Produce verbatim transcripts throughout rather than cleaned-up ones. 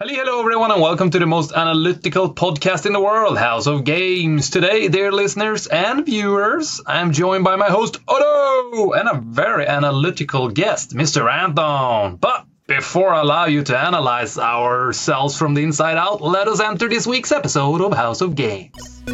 Hello, hello everyone, and welcome to the most analytical podcast in the world, House of Games. Today, dear listeners and viewers, I'm joined by my host, Otto, and a very analytical guest, Mister Anton. But before I allow you to analyze ourselves from the inside out, let us enter this week's episode of House of Games.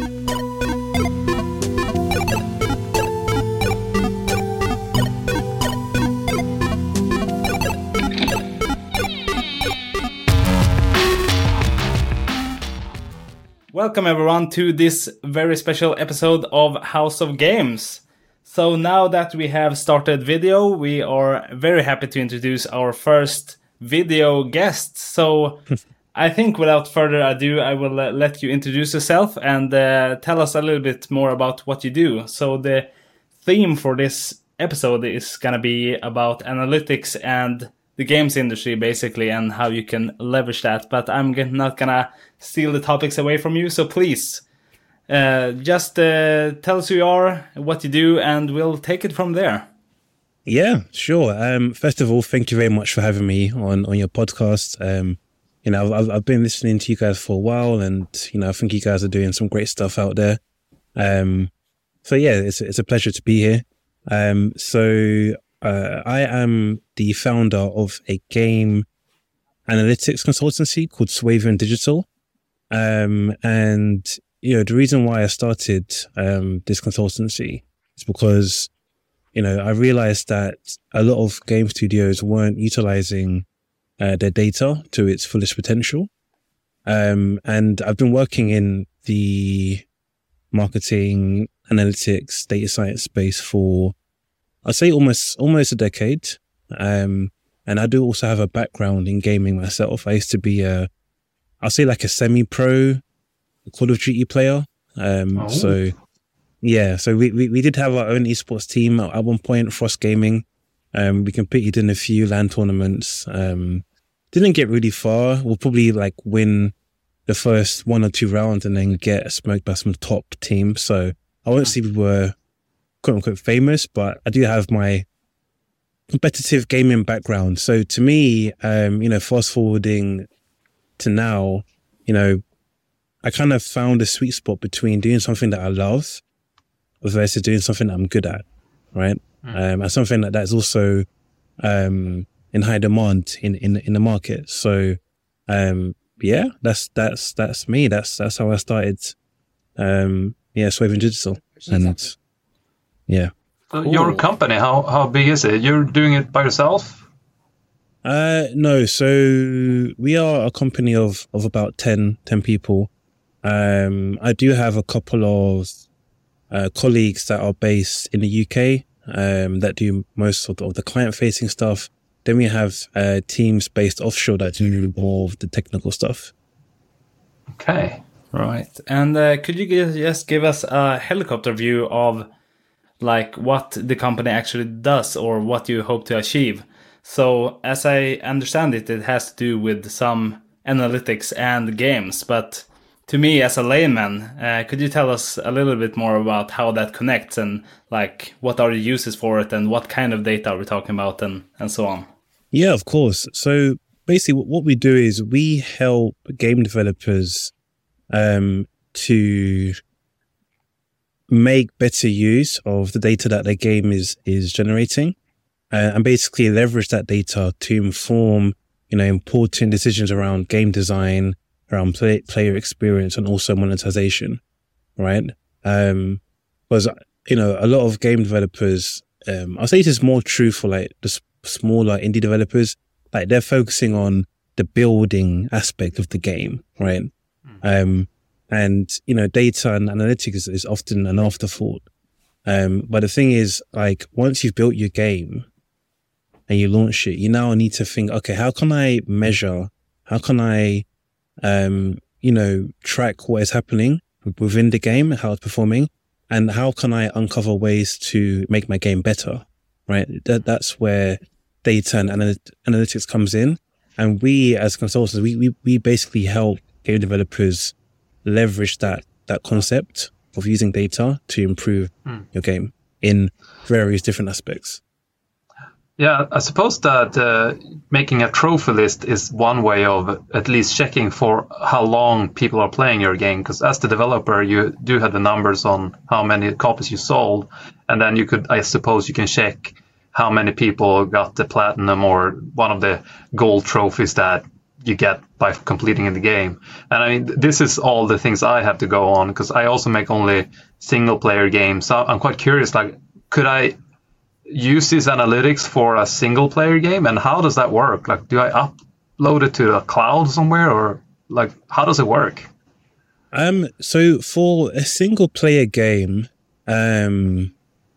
Welcome everyone to this very special episode of House of Games. So now that we have started video, we are very happy to introduce our first video guest. So I think without further ado, I will uh, let you introduce yourself and uh, tell us a little bit more about what you do. So the theme for this episode is going to be about analytics and the games industry basically, and how you can leverage that. But I'm not going to steal the topics away from you, so please uh, just uh, tell us who you are, what you do, and we'll take it from there. Yeah, sure. Um, first of all, thank you very much for having me on, on your podcast. Um, you know, I've, I've been listening to you guys for a while, and you know, I think you guys are doing some great stuff out there. Um, so yeah, it's it's a pleasure to be here. Um, so uh, I am the founder of a game analytics consultancy called Swavian Digital. Um, and, you know, the reason why I started, um, this consultancy is because, you know, I realized that a lot of game studios weren't utilizing, uh, their data to its fullest potential. Um, and I've been working in the marketing, analytics, data science space for, I'd say almost, almost a decade. Um, and I do also have a background in gaming myself. I used to be a, I'll say like a semi-pro Call of Duty player. Um, oh. So, yeah, so we, we, we did have our own esports team at one point, Frost Gaming. Um, we competed in a few LAN tournaments. Um, didn't get really far. We'll probably like win the first one or two rounds and then get smoked by some top teams. So I won't say we were quote unquote famous, but I do have my competitive gaming background. So to me, um, you know, fast forwarding to now, you know, I kind of found a sweet spot between doing something that I love versus doing something that I'm good at, right? Mm. Um, and something that that's also um, in high demand in, in in the market. So, um, yeah, that's that's that's me. That's that's how I started. Um, yeah, Swavian Digital, and yeah. Uh, your company, how how big is it? You're doing it by yourself? Uh, no, so we are a company of, of about ten, ten people. Um, I do have a couple of, uh, colleagues that are based in the U K, um, that do most of the, of the client facing stuff. Then we have, uh, teams based offshore that do more of the technical stuff. Okay. Right. And, uh, could you just give us a helicopter view of like what the company actually does or what you hope to achieve? So, as I understand it, it has to do with some analytics and games. But to me, as a layman, uh, could you tell us a little bit more about how that connects and like what are the uses for it and what kind of data are we talking about and, and so on? Yeah, of course. So basically what we do is we help game developers um, to make better use of the data that their game is is generating. Uh, and basically leverage that data to inform, you know, important decisions around game design, around play, player experience, and also monetization, right? Um, because, you know, a lot of game developers, um, I'll say this is more true for like the s- smaller indie developers, like they're focusing on the building aspect of the game, right? Mm-hmm. Um, and, you know, data and analytics is, is often an afterthought. Um, but the thing is, like, once you've built your game, and you launch it, you now need to think, okay, how can I measure? How can I, um, you know, track what is happening within the game, how it's performing, and how can I uncover ways to make my game better, right? That, that's where data and analy- analytics comes in. And we as consultants, we, we, we basically help game developers leverage that, that concept of using data to improve mm. your game in various different aspects. Yeah, I suppose that uh, making a trophy list is one way of at least checking for how long people are playing your game. Because as the developer, you do have the numbers on how many copies you sold, and then you could, I suppose, you can check how many people got the platinum or one of the gold trophies that you get by completing the game. And I mean, this is all the things I have to go on because I also make only single player games. So I'm quite curious, like, could I use these analytics for a single player game, and how does that work? Like, do I upload it to a cloud somewhere, or like, how does it work? Um, so for a single player game, um,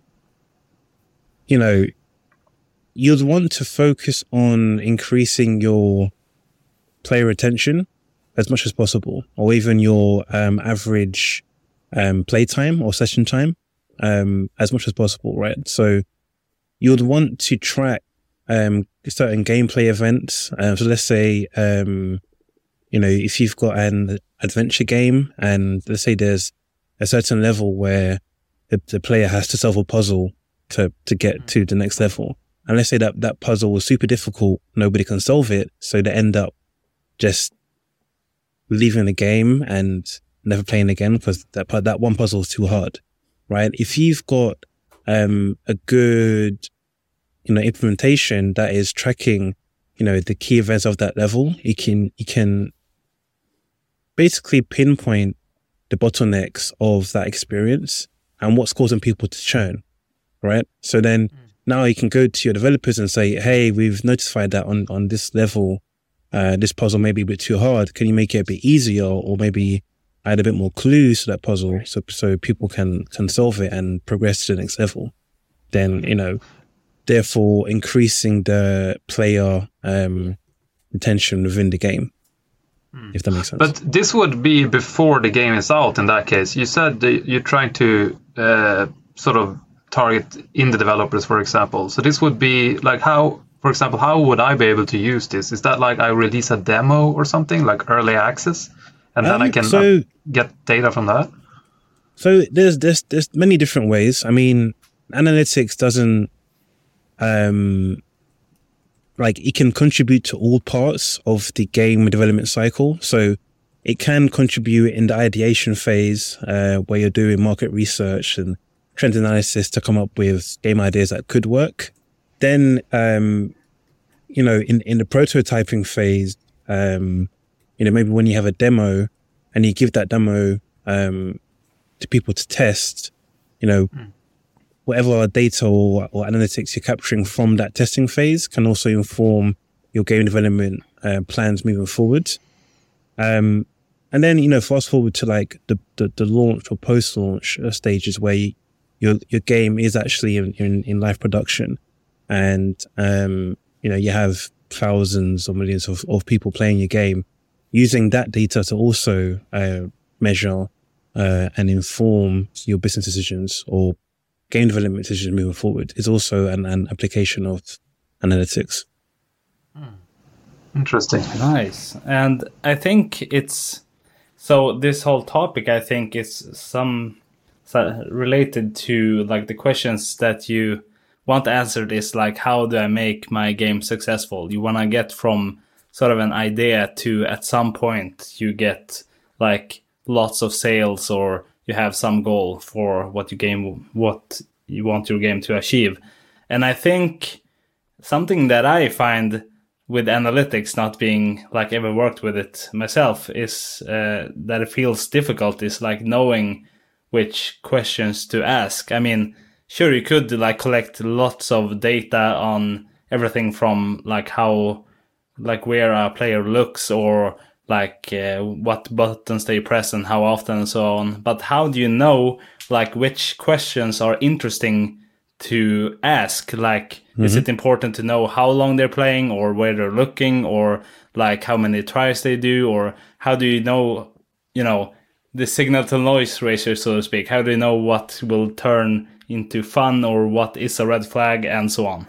you know, you'd want to focus on increasing your player retention as much as possible, or even your um, average um, play time or session time um, as much as possible, right? So you'd want to track um, certain gameplay events. Uh, so let's say, um, you know, if you've got an adventure game and let's say there's a certain level where the, the player has to solve a puzzle to, to get to the next level. And let's say that that puzzle was super difficult, nobody can solve it. So they end up just leaving the game and never playing again because that, that one puzzle is too hard, right? If you've got um, a good, you know, implementation that is tracking, you know, the key events of that level, you can, you can basically pinpoint the bottlenecks of that experience and what's causing people to churn, right? So then mm. now you can go to your developers and say, hey, we've notified that on, on this level, uh, this puzzle may be a bit too hard. Can you make it a bit easier, or maybe add a bit more clues to that puzzle so, so people can, can solve it and progress to the next level? Then, you know, therefore increasing the player um, retention within the game, mm. if that makes sense. But this would be before the game is out in that case. You said that you're trying to uh, sort of target indie developers, for example. So this would be like how, for example, how would I be able to use this? Is that like I release a demo or something, like early access, and then um, I can so, uh, get data from that? So there's, there's, there's many different ways. I mean, analytics doesn't, um, like it can contribute to all parts of the game development cycle. So it can contribute in the ideation phase, uh, where you're doing market research and trend analysis to come up with game ideas that could work. Then, um, you know, in, in the prototyping phase, um, you know, maybe when you have a demo and you give that demo, um, to people to test, you know, mm. whatever data or, or analytics you're capturing from that testing phase can also inform your game development uh, plans moving forward. Um, and then, you know, fast forward to like the, the, the launch or post-launch stages where you, your your game is actually in, in, in live production. And, um, you know, you have thousands or millions of, of people playing your game, using that data to also uh, measure uh, and inform your business decisions or game development decisions moving forward is also an, an application of analytics. Hmm. Interesting. Nice. And I think it's, so this whole topic, I think is some so related to like the questions that you want answered is like, how do I make my game successful? You want to get from sort of an idea to at some point you get like lots of sales, or you have some goal for what you game, what you want your game to achieve. And I think something that I find with analytics, not being like ever worked with it myself, is uh, that it feels difficult is like knowing which questions to ask. I mean, sure, you could like collect lots of data on everything from like how, like where a player looks, or like uh, what buttons they press and how often and so on. But how do you know like which questions are interesting to ask? Like, mm-hmm. is it important to know how long they're playing, or where they're looking, or like how many tries they do, or how do you know, you know, the signal to noise ratio, so to speak? How do you know what will turn into fun or what is a red flag and so on?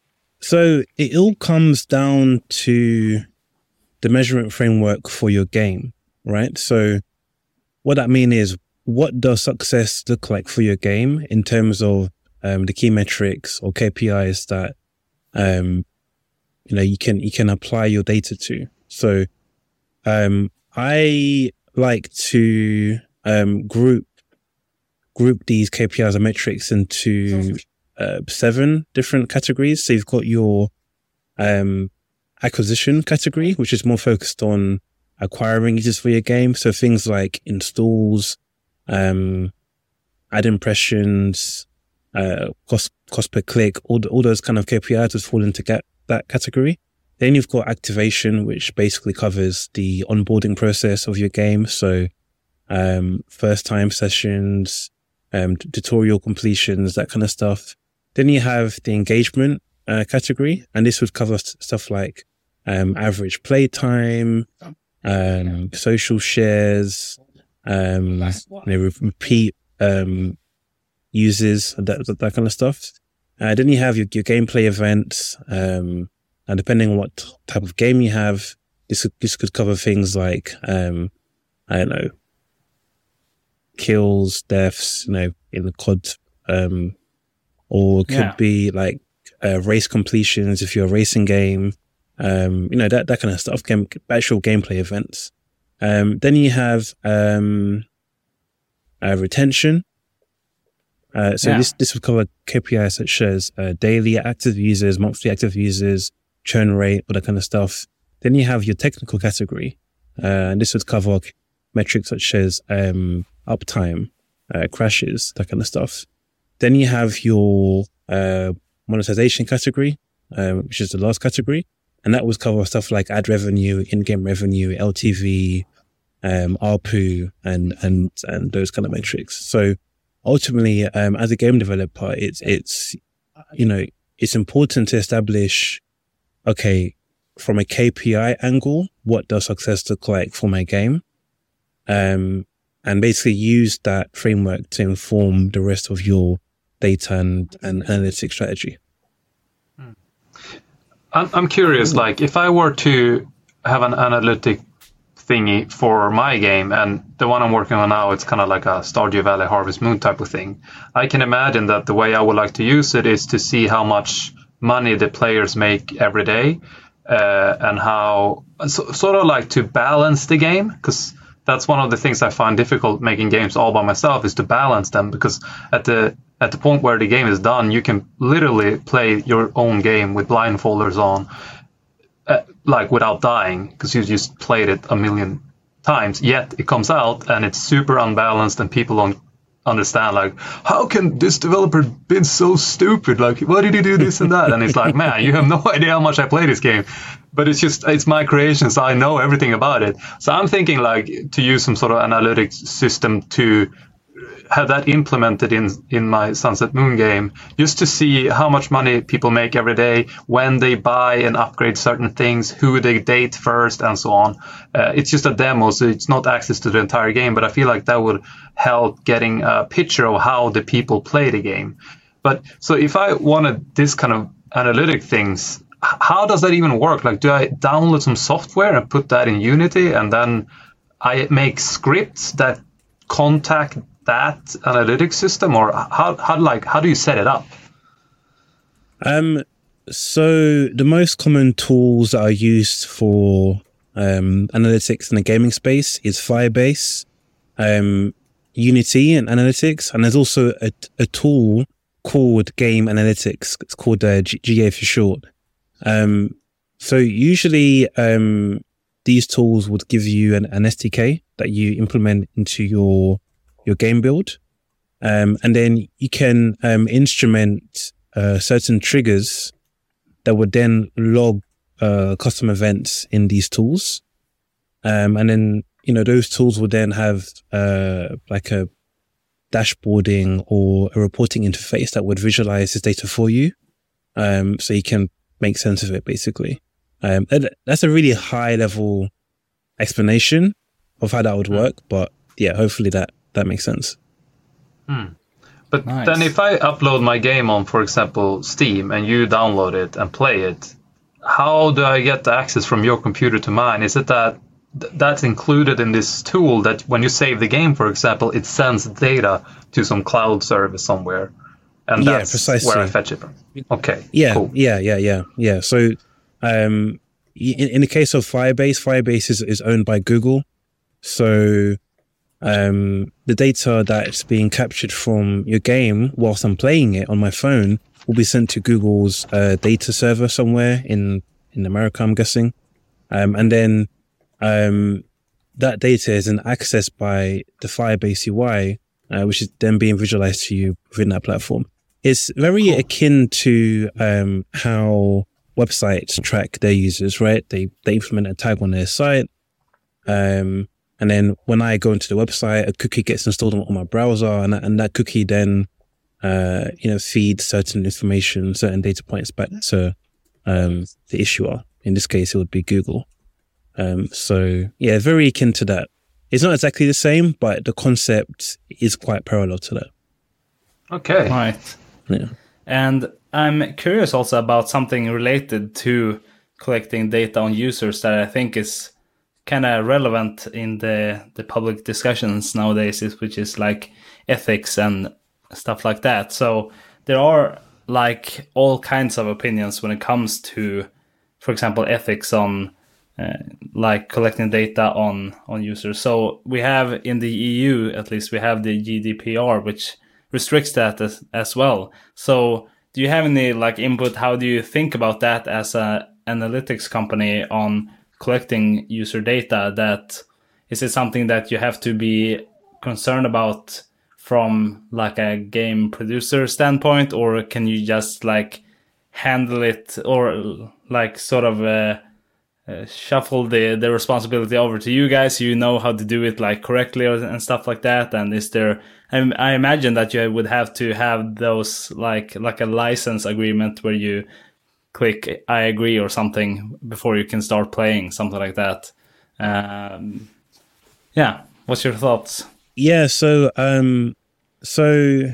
So it all comes down to the measurement framework for your game, right? So what that means is, what does success look like for your game in terms of um, the key metrics or K P Is that um, you know, you can you can apply your data to. So um, I like to um, group group these K P Is and metrics into uh, seven different categories. So you've got your um, acquisition category, which is more focused on acquiring users for your game. So things like installs, um, ad impressions, uh, cost cost per click, all the, all those kind of K P Is would fall into get that category. Then you've got activation, which basically covers the onboarding process of your game. So um, first time sessions, um, t- tutorial completions, that kind of stuff. Then you have the engagement uh, category, and this would cover st- stuff like um, average play time, um, social shares, um, you know, re- repeat um, uses, that, that that kind of stuff. Uh, then you have your, your gameplay events, um, and depending on what type of game you have, this could, this could cover things like, um, I don't know, kills, deaths, you know, in the C O D, um, or it could Yeah. be like uh, race completions if you're a racing game, um, you know, that, that kind of stuff, game, actual gameplay events. Um, then you have um, uh, retention. Uh, so Yeah. this, this would cover K P Is such as uh, daily active users, monthly active users, churn rate, all that kind of stuff. Then you have your technical category. Uh, and this would cover metrics such as um, uptime, uh, crashes, that kind of stuff. Then you have your uh, monetization category, um, which is the last category. And that would cover stuff like ad revenue, in-game revenue, L T V, um, A R P U, and, and, and those kind of metrics. So ultimately, um, as a game developer, it's, it's, you know, it's important to establish, okay, from a K P I angle, what does success look like for my game? Um, and basically use that framework to inform the rest of your data and, and analytics strategy. I'm, I'm curious, like, if I were to have an analytic thingy for my game, and the one I'm working on now, it's kind of like a Stardew Valley Harvest Moon type of thing. I can imagine that the way I would like to use it is to see how much money the players make every day, uh, and how, so, sort of like to balance the game, because that's one of the things I find difficult making games all by myself, is to balance them, because at the at the point where the game is done, you can literally play your own game with blindfolders on, uh, like without dying, because you just played it a million times. Yet it comes out and it's super unbalanced, and people don't understand, like, how can this developer been so stupid? Like, why did he do this and that? And it's like, man, you have no idea how much I play this game. But it's just, it's my creation, so I know everything about it. So I'm thinking, like, to use some sort of analytics system to have that implemented in in my Sunset Moon game, just to see how much money people make every day, when they buy and upgrade certain things, who they date first, and so on. Uh, it's just a demo, so it's not access to the entire game, but I feel like that would help getting a picture of how the people play the game. But so if I wanted this kind of analytic things, h- how does that even work? Like, do I download some software and put that in Unity, and then I make scripts that contact that analytics system, or how how like how do you set it up? Um, so the most common tools that are used for um, analytics in the gaming space is Firebase, um, Unity, and analytics, and there's also a, a tool called Game Analytics. It's called uh, G- GA for short. Um, so usually um, these tools would give you an, an S D K that you implement into your your game build. Um, and then you can um, instrument uh, certain triggers that would then log uh, custom events in these tools. Um, and then, you know, those tools would then have uh, like a dashboarding or a reporting interface that would visualize this data for you. Um, so you can make sense of it, basically. Um, and that's a really high level explanation of how that would work. But yeah, hopefully that That makes sense. Hmm. But Nice. then if I upload my game on, for example, Steam, and you download it and play it, how do I get the access from your computer to mine? Is it that th- that's included in this tool that when you save the game, for example, it sends data to some cloud service somewhere? and Yeah, that's precisely. where I fetch it from. Okay. Yeah, Cool. yeah, yeah, yeah, yeah. So, um, in, in the case of Firebase, Firebase is, is owned by Google. So, um, the data that's being captured from your game whilst I'm playing it on my phone will be sent to Google's uh, data server somewhere in, in America, I'm guessing. Um, and then um, that data is then accessed by the Firebase U I, uh, which is then being visualized to you within that platform. It's very cool. akin to um, how websites track their users, right? They they implement a tag on their site. Um, and then when I go into the website, a cookie gets installed on my browser, and, and that cookie then uh, you know, feeds certain information, certain data points back to um, the issuer. In this case, it would be Google. Um, so yeah, very akin to that. It's not exactly the same, but the concept is quite parallel to that. Okay. Right. Yeah. And I'm curious also about something related to collecting data on users that I think is kind of relevant in the, the public discussions nowadays, which is like ethics and stuff like that. So there are like all kinds of opinions when it comes to, for example, ethics on uh, like collecting data on, on users. So we have in the E U, at least we have the G D P R, which restricts that as, as well. So do you have any like input? How do you think about that as a analytics company on collecting user data? That is it something that you have to be concerned about from like a game producer standpoint, or can you just like handle it, or like sort of uh, uh, shuffle the, the responsibility over to you guys? You know how to do it like correctly or, and stuff like that. And is there, I, I imagine that you would have to have those like like a license agreement where you click I agree or something before you can start playing, something like that. Um, yeah, what's your thoughts? Yeah, so um, so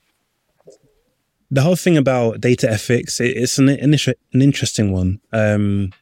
the whole thing about data ethics, it, it's an an, an interesting one. Um,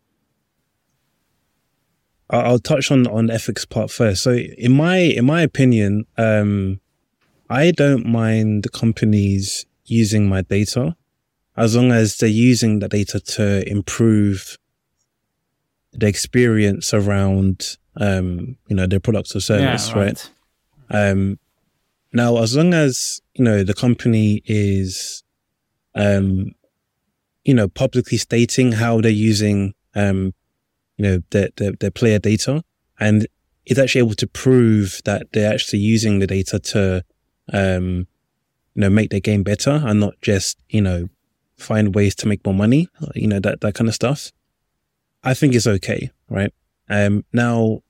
I'll, I'll touch on on the ethics part first. So, in my in my opinion, um, I don't mind companies using my data as long as they're using the data to improve the experience around, um, you know, their products or service, yeah, right? right? Um, now, as long as, you know, the company is, um, you know, publicly stating how they're using, um, you know, their, their, their player data, and is actually able to prove that they're actually using the data to, um, you know, make their game better and not just, you know, find ways to make more money, you know, that, that kind of stuff, I think it's okay, right? Um, now,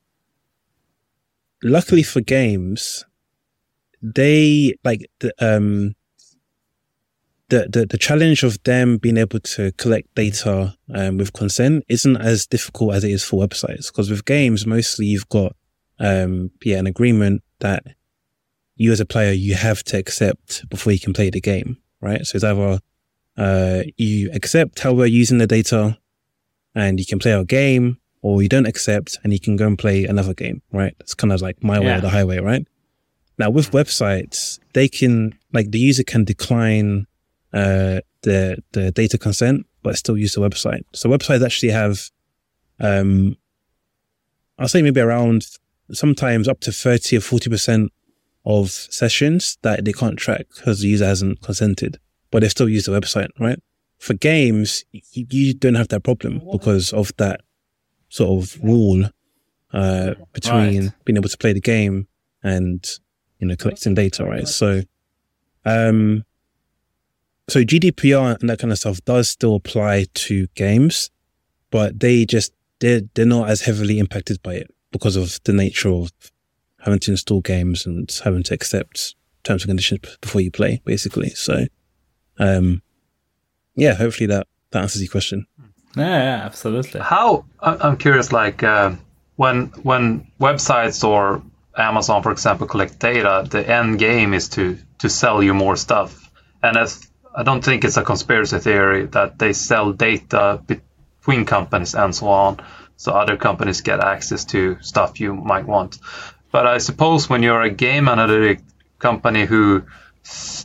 luckily for games, they like the um the the, the challenge of them being able to collect data um, with consent isn't as difficult as it is for websites, because with games mostly you've got um yeah an agreement that you as a player you have to accept before you can play the game, right? So it's either uh you accept how we're using the data and you can play our game, or you don't accept and you can go and play another game, right? It's kind of like my way yeah. or the highway, right? Now with websites, they can, like the user can decline uh, the the data consent, but still use the website. So websites actually have, um, I'll say maybe around sometimes up to thirty or forty percent of sessions that they can't track because the user hasn't consented, but they still use the website, right? For games, you, you don't have that problem because of that sort of rule uh, between right. being able to play the game and, you know, collecting data, right? So, um, so G D P R and that kind of stuff does still apply to games, but they just, they're, they're not as heavily impacted by it because of the nature of having to install games and having to accept terms and conditions before you play, basically. So, um, yeah, hopefully that, that answers your question. Yeah, yeah, absolutely. How, I'm curious, like, uh, when when websites or Amazon, for example, collect data, the end game is to to sell you more stuff. And as, I don't think it's a conspiracy theory that they sell data between companies and so on, so other companies get access to stuff you might want. But I suppose when you're a game analytic company who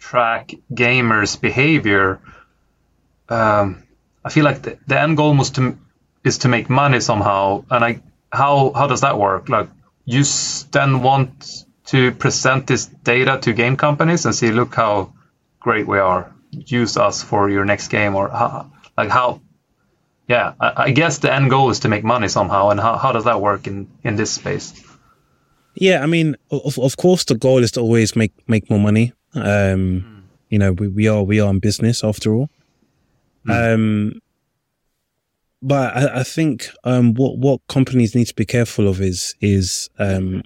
track gamers' behavior, um, I feel like the, the end goal must to, is to make money somehow. And I, how how does that work? Like, you then want to present this data to game companies and say, look how great we are. Use us for your next game, or how, like how? Yeah, I, I guess the end goal is to make money somehow. And how, how does that work in, in this space? Yeah, I mean, of of course, the goal is to always make make more money. Um, mm. You know, we, we are we are in business after all. Mm. Um, but I, I think um, what what companies need to be careful of is is um,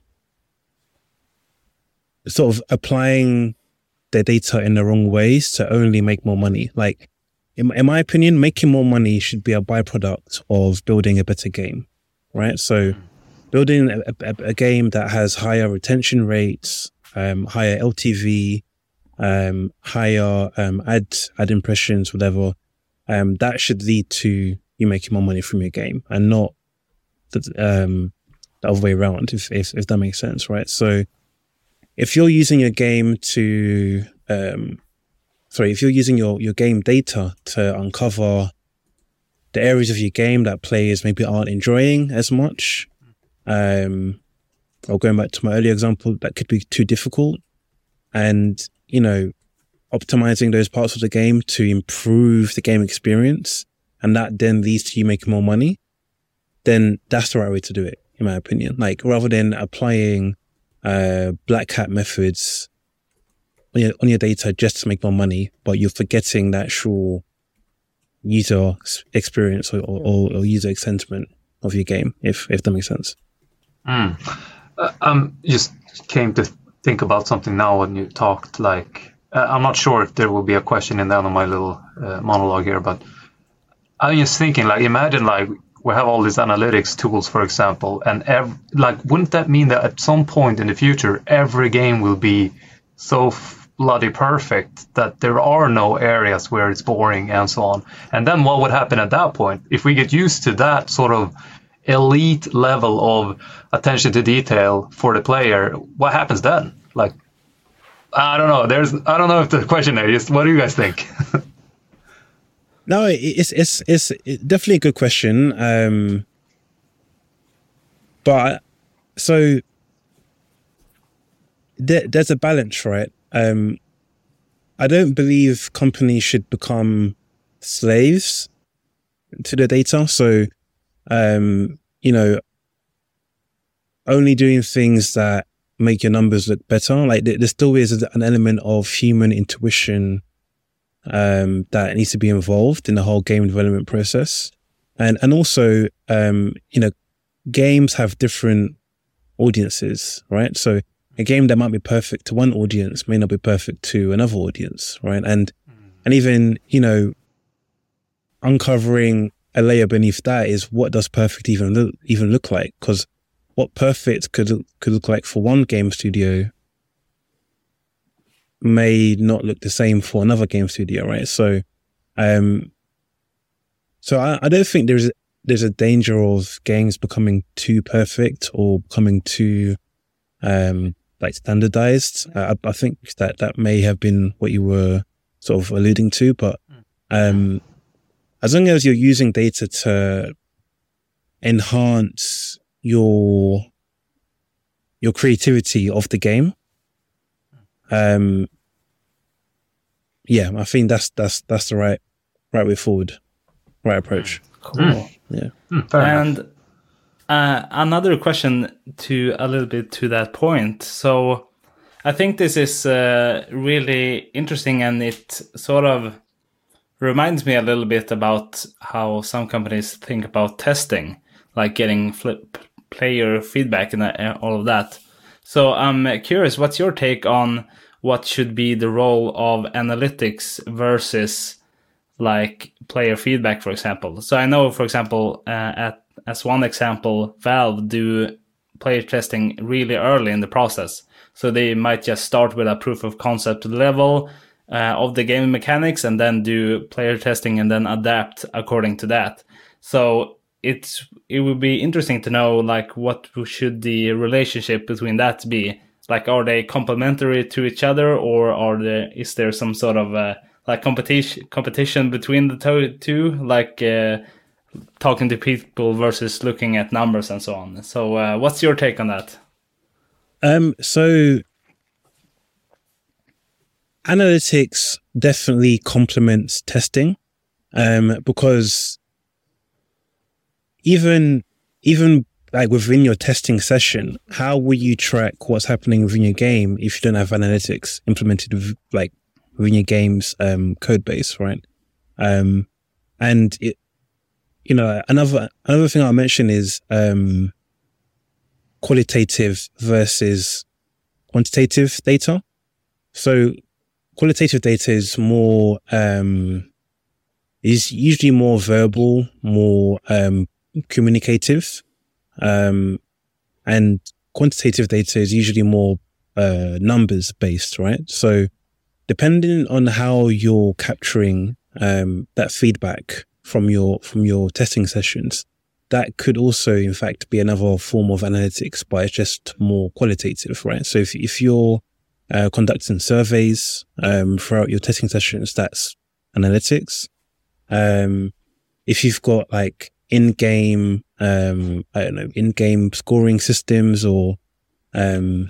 sort of applying their data in the wrong ways to only make more money. Like, in, in my opinion, making more money should be a byproduct of building a better game, right? So, building a, a, a game that has higher retention rates, um, higher L T V, um, higher um, ad ad impressions, whatever, um, that should lead to you making more money from your game, and not the, um, the other way around, if, if if that makes sense, right? So, if you're using your game to, um, sorry, if you're using your, your game data to uncover the areas of your game that players maybe aren't enjoying as much, um, or going back to my earlier example, that could be too difficult, and, you know, optimizing those parts of the game to improve the game experience, and that then leads to you making more money, then that's the right way to do it, in my opinion. Like, rather than applying uh, black hat methods on your, on your data just to make more money, but you're forgetting the actual user experience or, or, or user sentiment of your game, if if that makes sense. Mm. Uh, um, just came to think about something now when you talked. Like, uh, I'm not sure if there will be a question in the end of my little uh, monologue here, but I'm just thinking, like, imagine like we have all these analytics tools, for example, and ev- like, wouldn't that mean that at some point in the future, every game will be so f- bloody perfect that there are no areas where it's boring and so on? And then what would happen at that point? If we get used to that sort of elite level of attention to detail for the player, what happens then? Like, I don't know. There's, I don't know if the question there is, what do you guys think? No, it's it's it's definitely a good question. Um, but so there, there's a balance, right? Um, I don't believe companies should become slaves to the data. So, um, you know, only doing things that make your numbers look better. Like, there still is an element of human intuition um, that needs to be involved in the whole game development process. And, and also, um, you know, games have different audiences, right? So a game that might be perfect to one audience may not be perfect to another audience, right? And, mm. and even, you know, uncovering a layer beneath that is, what does perfect even look, even look like? Because what perfect could, could look like for one game studio may not look the same for another game studio, right? So, um, so I, I don't think there's there's a danger of games becoming too perfect or becoming too um, like standardized. I, I think that that may have been what you were sort of alluding to, but um, as long as you're using data to enhance your your creativity of the game, um, yeah, I think that's that's that's the right right way forward, right approach. Cool. Mm. Yeah. Mm, and uh, another question to a little bit to that point. So I think this is uh, really interesting, and it sort of reminds me a little bit about how some companies think about testing, like getting flip player feedback and all of that. So I'm curious, what's your take on what should be the role of analytics versus like player feedback, for example? So I know, for example, uh, at as one example, Valve do player testing really early in the process. So they might just start with a proof of concept level uh, of the game mechanics, and then do player testing and then adapt according to that. So it's it would be interesting to know, like, what should the relationship between that be? like, are they complementary to each other, or are there is there some sort of uh, like competition competition between the to- two, like uh, talking to people versus looking at numbers and so on? So, uh, what's your take on that? Um, so analytics definitely complements testing, um, because even even like within your testing session, how will you track what's happening within your game if you don't have analytics implemented with, like within your game's um, code base, right? Um, and it, you know, another another thing I'll mention is um, qualitative versus quantitative data. So qualitative data is more um, is usually more verbal, more um, communicative. Um, and quantitative data is usually more uh, numbers based, right? So depending on how you're capturing um, that feedback from your from your testing sessions, that could also, in fact, be another form of analytics, but it's just more qualitative, right? So if if you're uh, conducting surveys um, throughout your testing sessions, that's analytics. Um, if you've got like in-game, um, I don't know, in-game scoring systems, or um,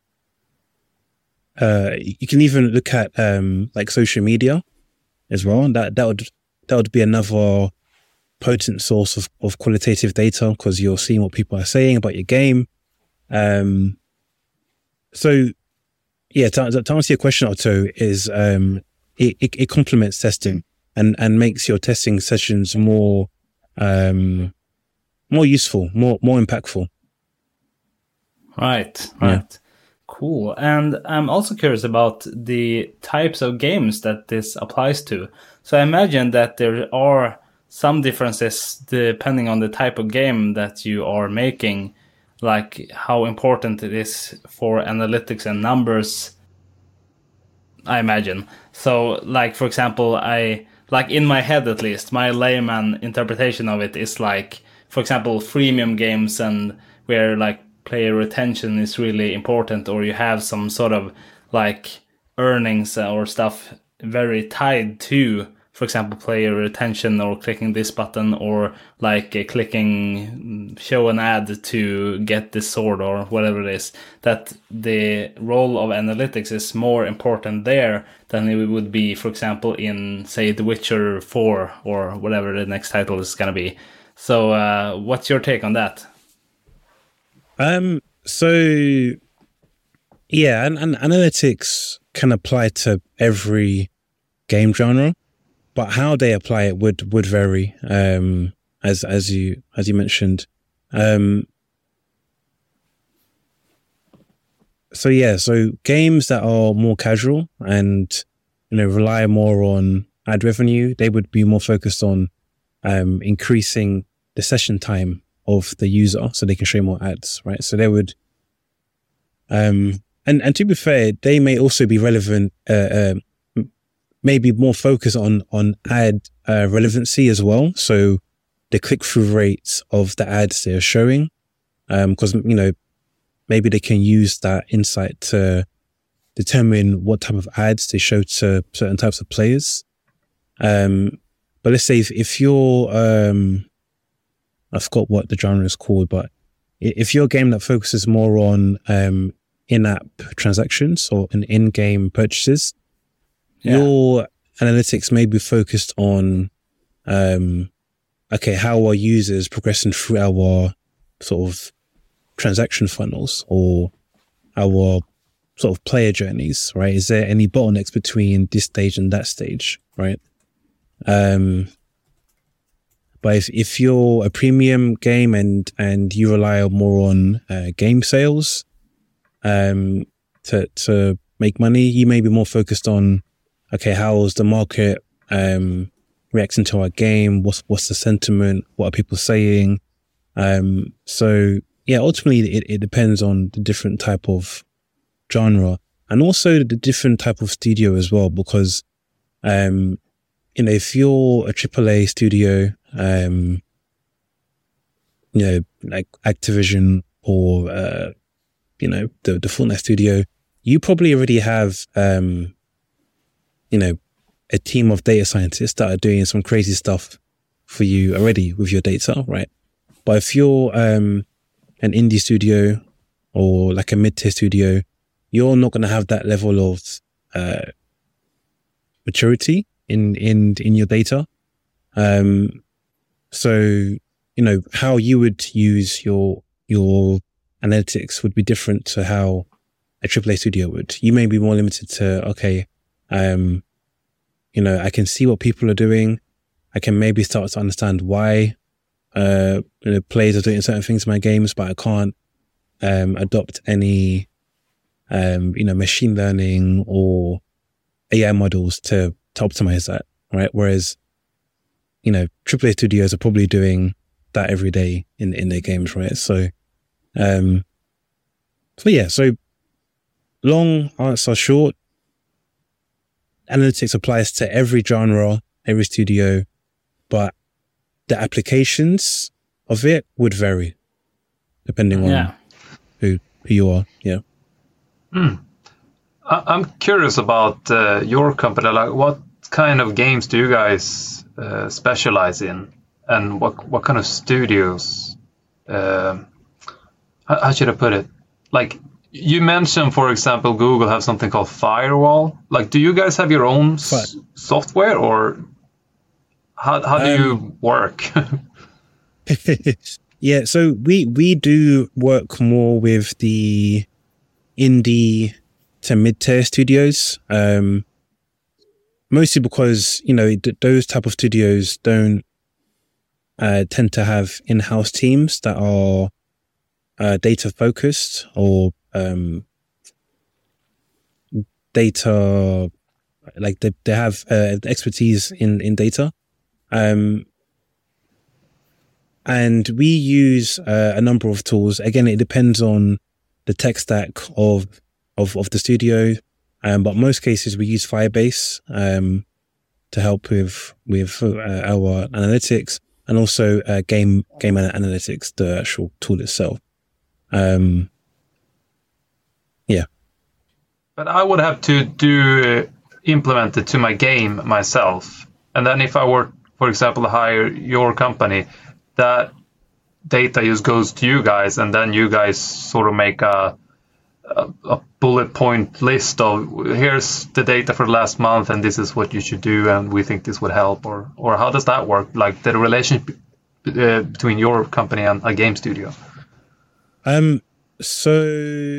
uh, you can even look at um, like social media as well. That that would that would be another potent source of, of qualitative data, because you're seeing what people are saying about your game. Um, so yeah, to, to answer your question, Otto, is um, it, it, it complements testing and, and makes your testing sessions more um, more useful, more more impactful. Right, right. Yeah. Cool. And I'm also curious about the types of games that this applies to. So I imagine that there are some differences depending on the type of game that you are making, like how important it is for analytics and numbers, I imagine. So, like, for example, I, like in my head at least, my layman interpretation of it is like, for example, freemium games, and where like player retention is really important, or you have some sort of like earnings or stuff very tied to, for example, player retention, or clicking this button, or like uh, clicking show an ad to get this sword, or whatever it is, that the role of analytics is more important there than it would be, for example, in, say, The Witcher four, or whatever the next title is going to be. So uh, what's your take on that? Um, so yeah, and, and analytics can apply to every game genre, but how they apply it would, would vary, um, as, as you, as you mentioned. Um, so yeah, so games that are more casual and, you know, rely more on ad revenue, they would be more focused on, um, increasing the session time of the user so they can show more ads, right? So they would, um, and, and to be fair, they may also be relevant, uh, uh maybe more focus on, on ad uh, relevancy as well. So the click-through rates of the ads they're showing, um, cause, you know, maybe they can use that insight to determine what type of ads they show to certain types of players. Um, but let's say if, if you're, um, I forgot what the genre is called, but if you're a game that focuses more on, um, in-app transactions or an in-game purchases, yeah. Your analytics may be focused on, um, okay, how are users progressing through our sort of transaction funnels or our sort of player journeys, right? Is there any bottlenecks between this stage and that stage, right? Um, but if, if you're a premium game and, and you rely more on uh, game sales um, to, to make money, you may be more focused on, okay, how's the market um, reacting to our game? What's what's the sentiment? What are people saying? Um, so yeah, ultimately it, it depends on the different type of genre and also the different type of studio as well. Because um, you know, if you're a triple A studio, um, you know, like Activision or uh, you know, the, the Fortnite studio, you probably already have, um, you know, a team of data scientists that are doing some crazy stuff for you already with your data, right? But if you're um, an indie studio or like a mid-tier studio, you're not going to have that level of uh, maturity in, in, in your data. Um, so, you know, how you would use your, your analytics would be different to how a triple A studio would. You may be more limited to, okay, um, you know, I can see what people are doing. I can maybe start to understand why, uh, you know, players are doing certain things in my games, but I can't, um, adopt any, um, you know, machine learning or A I models to, to optimize that, right? Whereas, you know, triple A studios are probably doing that every day in, in their games, right? So, um, so yeah, so long answer short, analytics applies to every genre, every studio, but the applications of it would vary depending on yeah. who, who you are. Yeah. Mm. I- I'm curious about uh, your company. Like, what kind of games do you guys uh, specialize in, and what what kind of studios? Uh, how, how should I put it? Like, you mentioned, for example, Google have something called Firewall. Like, do you guys have your own s- software, or how how do um, you work? Yeah, so we we do work more with the indie to mid-tier studios, um, mostly because, you know, th- those type of studios don't uh, tend to have in-house teams that are uh, data focused or um, data, like they, they have uh, expertise in, in data. Um, and we use uh, a number of tools. Again, it depends on the tech stack of of, of the studio. Um, but most cases we use Firebase um, to help with with uh, our analytics, and also uh, game game analytics, the actual tool itself. Um, yeah. But I would have to do uh, implement it to my game myself, and then if I were, for example, to hire your company, that data just goes to you guys, and then you guys sort of make a a, a bullet point list of, here's the data for last month, and this is what you should do, and we think this would help, or or how does that work? Like the relationship uh, between your company and a game studio. Um. So,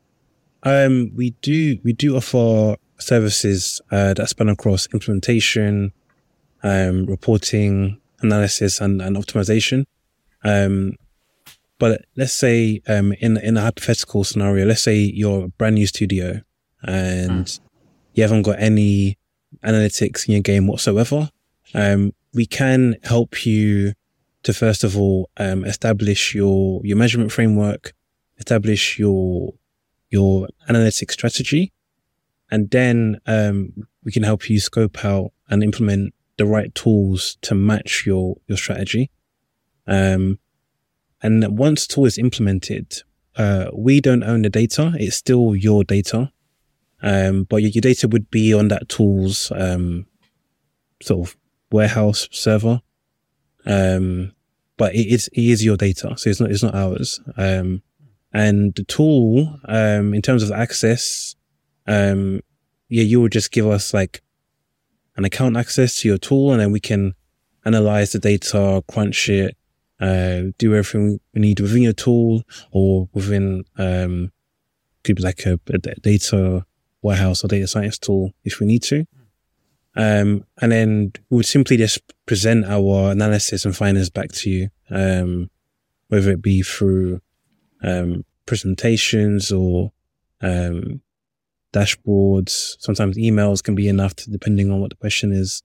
um, we do we do offer services uh, that span across implementation, um, reporting, analysis, and, and optimization. Um, but let's say um, in in a hypothetical scenario, let's say you're a brand new studio and mm. you haven't got any analytics in your game whatsoever. Um, we can help you to first of all um, establish your your measurement framework, establish your your analytics strategy, and then um, we can help you scope out and implement the right tools to match your your strategy. Um, and once the tool is implemented, uh, we don't own the data; it's still your data. Um, but your, your data would be on that tool's um, sort of warehouse server. Um, but it is it is your data, so it's not it's not ours. Um, and the tool, um, in terms of access, um, yeah, you would just give us like an account access to your tool, and then we can analyze the data, crunch it, uh, do everything we need within your tool or within, um, could be like a, a data warehouse or data science tool if we need to. Um, and then we would simply just present our analysis and findings back to you, um, whether it be through, um, presentations or, um, dashboards. Sometimes emails can be enough to, depending on what the question is.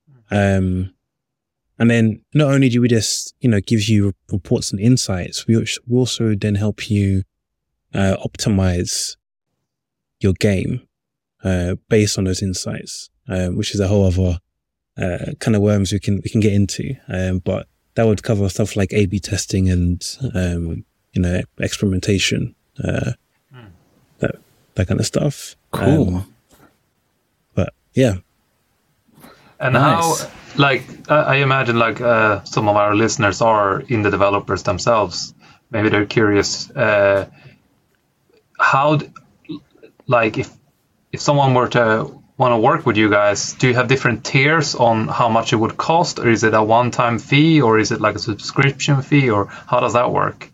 Um, and then not only do we just, you know, give you reports and insights, we also then help you, uh, optimize your game, uh, based on those insights, uh, which is a whole other, uh, kind of worms we can, we can get into. Um, but that would cover stuff like A B testing and, um, you know, experimentation, uh, that kind of stuff. Cool. Um, but yeah. And Nice. how, like, uh, I imagine, like, uh, some of our listeners are indie developers themselves. Maybe they're curious. Uh, how, d- like, if if someone were to want to work with you guys, do you have different tiers on how much it would cost, or is it a one-time fee, or is it like a subscription fee, or how does that work?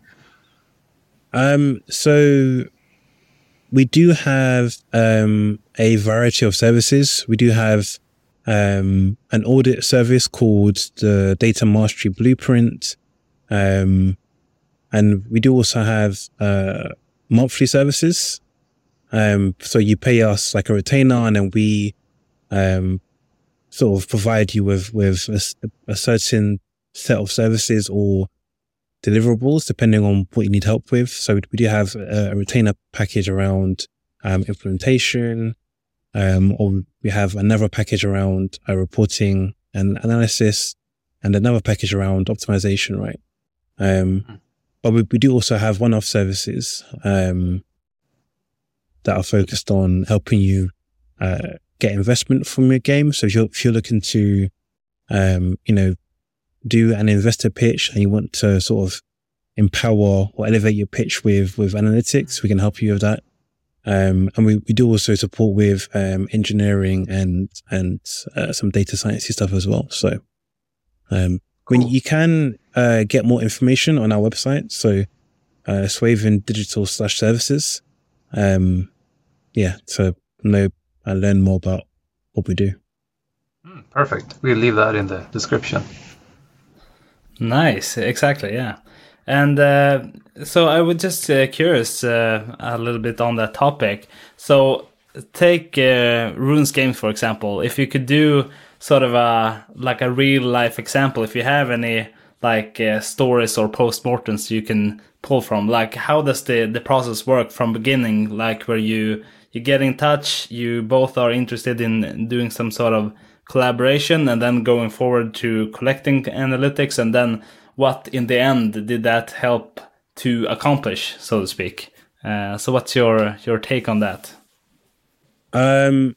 Um, so we do have um, a variety of services. We do have um, an audit service called the Data Mastery Blueprint. Um, and we do also have uh, monthly services. Um, so you pay us like a retainer, and then we um, sort of provide you with, with a, s- a certain set of services or deliverables, depending on what you need help with. So we do have a, a retainer package around um, implementation, um, or we have another package around uh, reporting and analysis, and another package around optimization, right? Um, but we, we do also have one-off services um, that are focused on helping you uh, get investment from your game. So if you're, if you're looking to, um, you know, do an investor pitch and you want to sort of empower or elevate your pitch with, with analytics, we can help you with that. Um, and we, we do also support with, um, engineering and, and, uh, some data science stuff as well. So, um, when you can, uh, get more information on our website. So, uh, Swaven Digital slash services. Um, yeah, to know and learn more about what we do. Mm, perfect. We'll leave that in the description. Nice, exactly, yeah. And uh, so I was just uh, curious uh, a little bit on that topic. So take uh, Runes Games, for example. If you could do sort of a like a real life example, if you have any like uh, stories or postmortems you can pull from, like how does the, the process work from beginning, like where you you get in touch, you both are interested in doing some sort of collaboration, and then going forward to collecting analytics, and then what in the end did that help to accomplish, so to speak? Uh, so what's your your take on that? Um.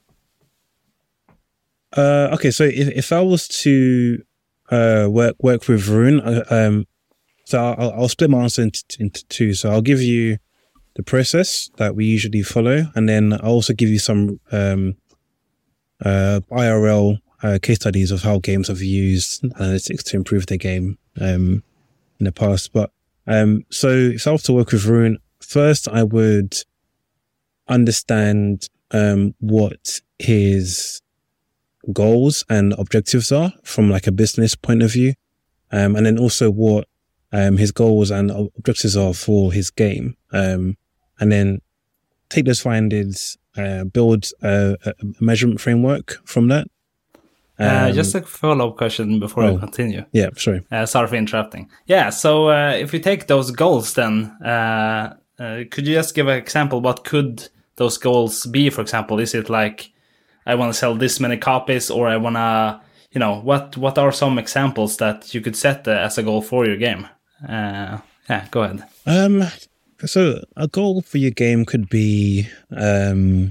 Uh. Okay. So if if I was to uh work work with Rune, uh, um, so I'll I'll split my answer into, into two. So I'll give you the process that we usually follow, and then I'll also give you some um uh I R L uh, case studies of how games have used analytics to improve their game um in the past. But um so if I was to work with Rune, first I would understand um what his goals and objectives are from like a business point of view, um and then also what um his goals and objectives are for his game, um and then take those findings, uh, build a, a measurement framework from that. Uh, Um, just a follow-up question before oh. I continue. Yeah, sorry. Uh, sorry for interrupting. Yeah, so uh, if you take those goals then, uh, uh, could you just give an example? What could those goals be, for example? Is it like, I want to sell this many copies, or I want to, you know, what, what are some examples that you could set uh, as a goal for your game? Uh, yeah, go ahead. Um, so a goal for your game could be, um,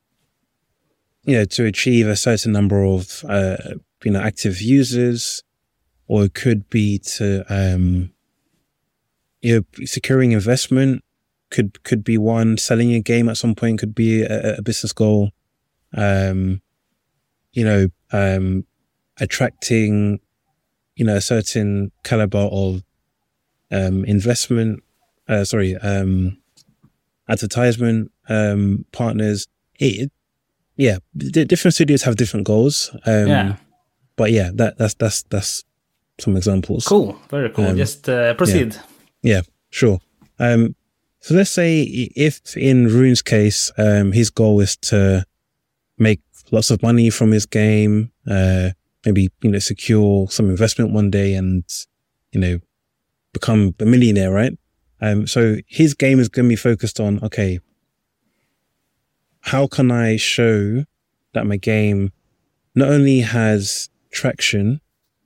you know, to achieve a certain number of, uh, you know, active users, or it could be to, um, you know, securing investment could, could be one. Selling a game at some point could be a, a business goal. Um, you know, um, attracting, you know, a certain caliber of, um, investment, uh, sorry, um, advertisement, um, partners. It, yeah, d- different studios have different goals. Um, Yeah. but yeah, that, that's, that's, that's some examples. Cool. Very cool. Um, Just uh, proceed. Yeah, sure. Um, so let's say if in Rune's case, um, his goal is to make lots of money from his game, uh, maybe, you know, secure some investment one day and, you know, become a millionaire, right? Um, so his game is going to be focused on, okay, how can I show that my game not only has traction,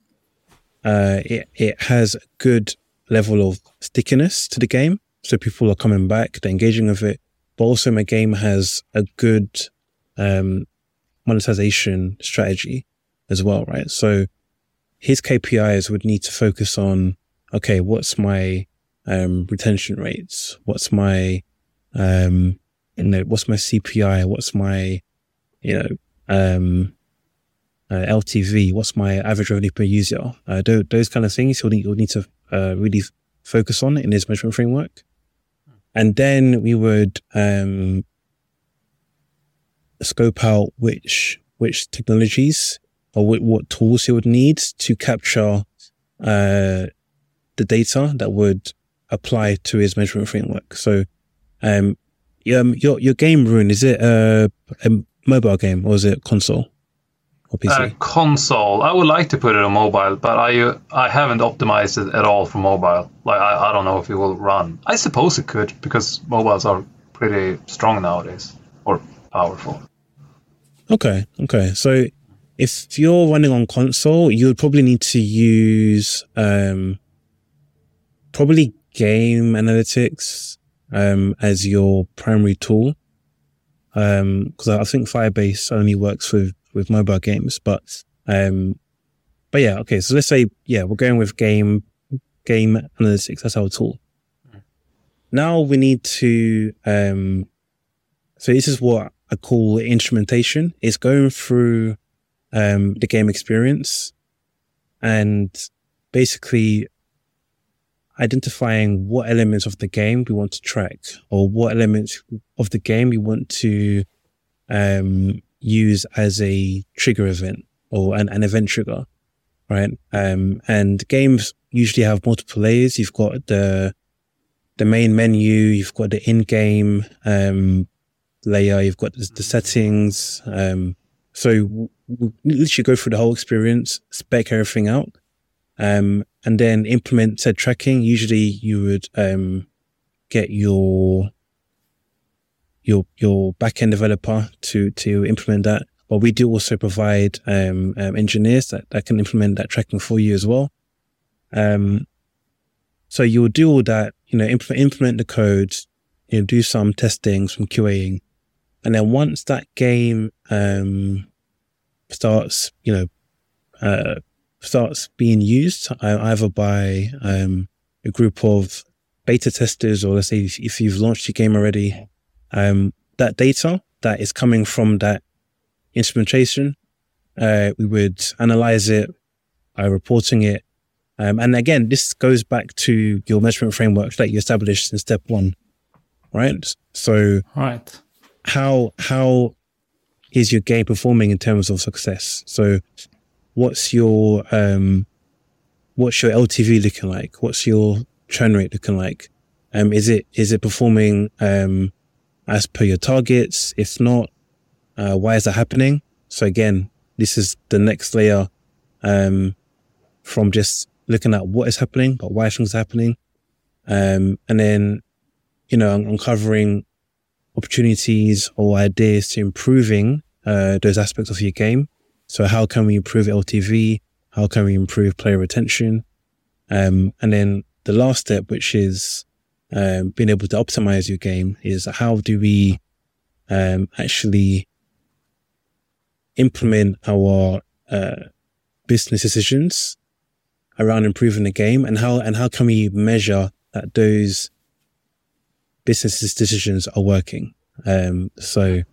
uh, it, it has a good level of stickiness to the game. So people are coming back, they're engaging with it, but also my game has a good um, monetization strategy as well, right? So his K P Is would need to focus on, okay, what's my um, retention rates? What's my, um, you know, what's my C P I? What's my, you know, um, uh, L T V? What's my average revenue per user? Uh, those, those kind of things you'll need, you'll need to uh, really focus on in his measurement framework. And then we would um, scope out which which technologies or what, what tools he would need to capture uh, the data that would apply to his measurement framework. So, um, um your your game, Rune, is it a, a mobile game or is it console or P C? Uh, console. I would like to put it on mobile, but I uh, I haven't optimized it at all for mobile. Like I, I don't know if it will run. I suppose it could because mobiles are pretty strong nowadays or powerful. Okay, okay. So if you're running on console, you would probably need to use um, probably game analytics um, as your primary tool. Because um, I think Firebase only works with, with mobile games. But um, but yeah, okay. So let's say, yeah, we're going with game game analytics. That's our tool. Mm. Now we need to... Um, so this is what I call instrumentation. It's going through um, the game experience and basically identifying what elements of the game we want to track or what elements of the game we want to um, use as a trigger event or an, an event trigger, right? Um, and games usually have multiple layers. You've got the the main menu, you've got the in-game um layer, you've got the, the settings. Um, so we literally go through the whole experience, spec everything out, um, and then implement said tracking. Usually you would um, get your your your backend developer to to implement that. But we do also provide um, um, engineers that, that can implement that tracking for you as well. Um, so you will do all that, you know, implement, implement the code, you know, do some testing, some QAing. And then once that game um, starts, you know, uh, starts being used, uh, either by um, a group of beta testers, or let's say if, if you've launched your game already, um, that data that is coming from that instrumentation, uh, we would analyze it by reporting it. Um, and again, this goes back to your measurement framework that you established in step one, right? So, right. how how is your game performing in terms of success? So, what's your um, what's your L T V looking like? What's your churn rate looking like? Um, is it is it performing um, as per your targets? If not, uh, why is that happening? So again, this is the next layer um, from just looking at what is happening, but why things are happening, um, and then you know uncovering opportunities or ideas to improving uh, those aspects of your game. So how can we improve L T V? How can we improve player retention? Um, and then the last step, which is um, being able to optimize your game, is how do we um, actually implement our uh, business decisions around improving the game, and how and how can we measure that those business decisions are working. Um, so,